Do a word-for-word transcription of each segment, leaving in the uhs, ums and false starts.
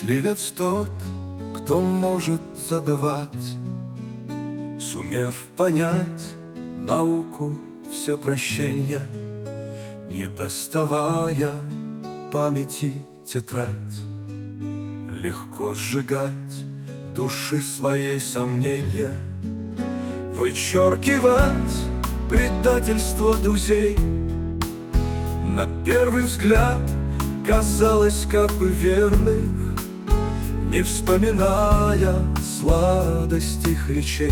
Счастливец тот, кто может забывать, сумев понять науку все прощения, не доставая памяти тетрадь. Легко сжигать души своей сомнения, вычеркивать предательство друзей. На первый взгляд казалось как бы верных, не вспоминая сладость их речей.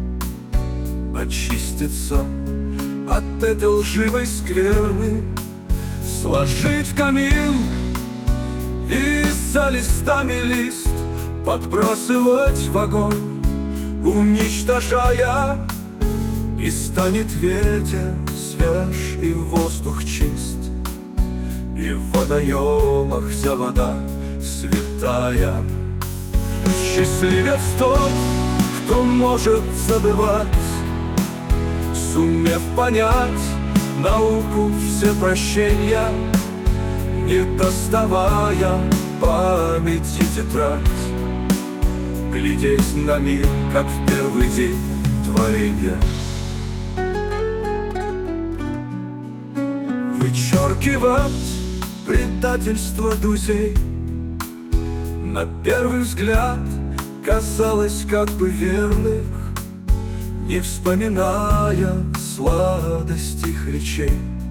Очиститься от этой лживой скверны, сложить в камин и за листами лист подбрасывать в огонь, уничтожая. И станет ветер свеж и воздух чист, и в водоемах вся вода святая. Счастливец тот, кто может забывать, сумев понять науку все прощения, не доставая памяти тетрадь, глядеть на мир, как в первый день творения. Вычеркивать предательство друзей. На первый взгляд казалось как бы верных, не вспоминая сладость их речей.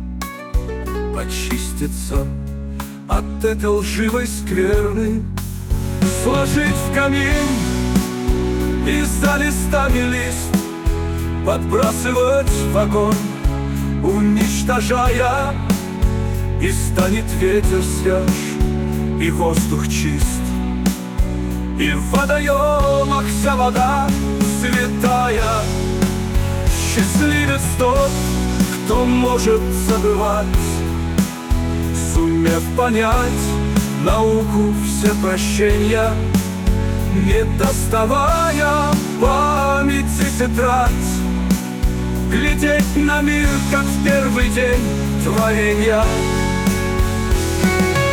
Очиститься от этой лживой скверны, сложить в камин и за листами лист подбрасывать в огонь, уничтожая. И станет ветер свеж и воздух чист, и в водоемах вся вода святая. Счастливец тот, кто может забывать, сумев понять науку все прощения, не доставая памяти тетрадь, глядеть на мир, как в первый день творения.